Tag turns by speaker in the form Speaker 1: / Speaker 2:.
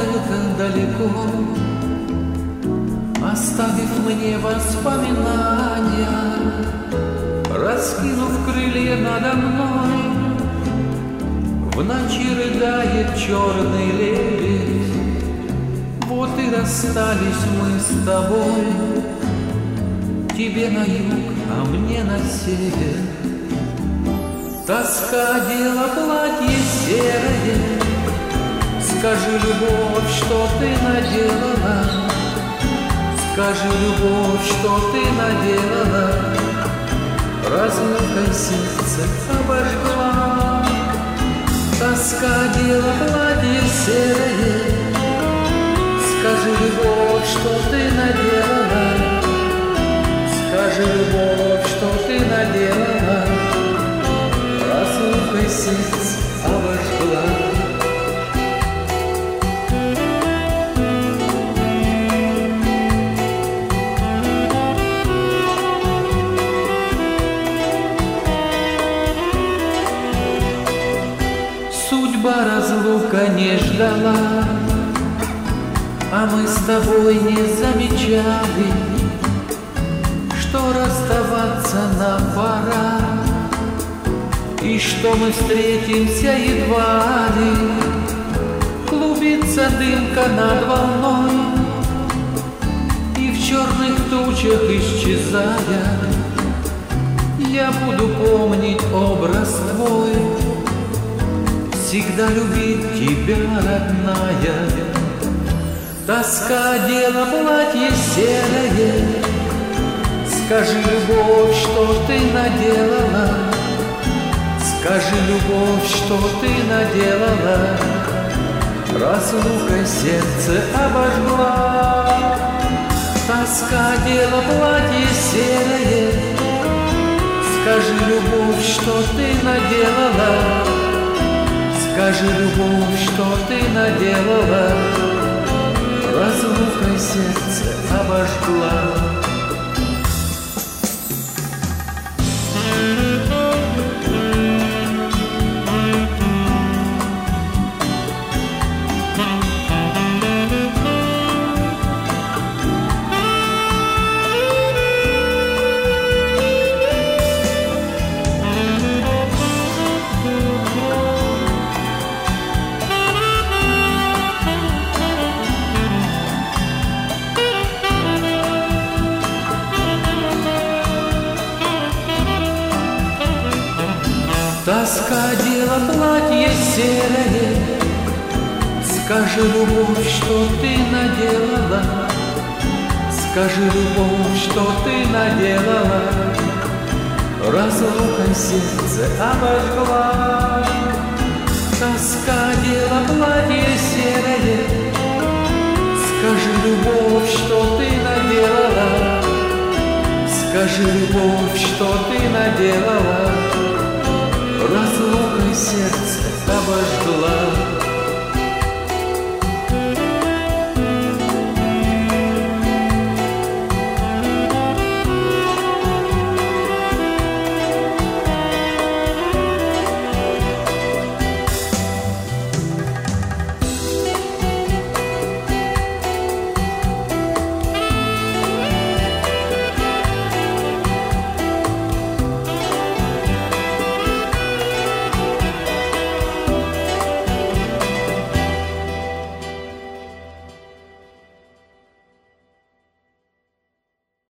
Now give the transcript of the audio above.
Speaker 1: где-то далеко, оставив мне воспоминания, раскинув крылья надо мной. В ночи рыдает черный лебедь, вот и расстались мы с тобой. Тебе на юг, а мне на север. Тоска одела платье серое. Скажи, любовь, что ты наделала? Скажи, любовь, что ты наделала? Разлукой сердце обожгла. Тоска одела платье серое. Скажи, любовь, что ты наделала? Скажи, любовь, что ты наделала? Разлукой сердце обожгла. Судьба разлука не ждала, а мы с тобой не замечали, что расставаться нам пора, и что мы встретимся едва ли. Клубится дымка над волной, и в черных тучах исчезая, я буду помнить образ твой, всегда любить тебя, родная. Тоска одела платье серое. Скажи, любовь, что ты наделала? Скажи, любовь, что ты наделала? Разлукой сердце обожгла. Тоска одела платье серое. Скажи, любовь, что ты наделала? Скажи, любовь, что ты наделала? Разлукой сердце обожгла. Тоска одела платье серое. Скажи, любовь, что ты наделала? Скажи, любовь, что ты наделала? Разлукой сердце обожгла. Тоска одела платье серое. Скажи, любовь, что ты наделала? Скажи, любовь, что ты наделала? Разлукой сердце